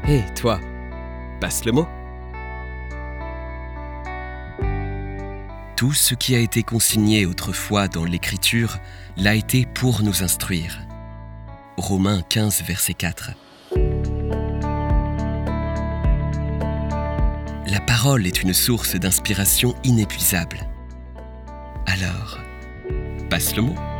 Hé, toi, passe le mot. Tout ce qui a été consigné autrefois dans l'Écriture l'a été pour nous instruire. Romains 15, verset 4. La parole est une source d'inspiration inépuisable. Alors, passe le mot.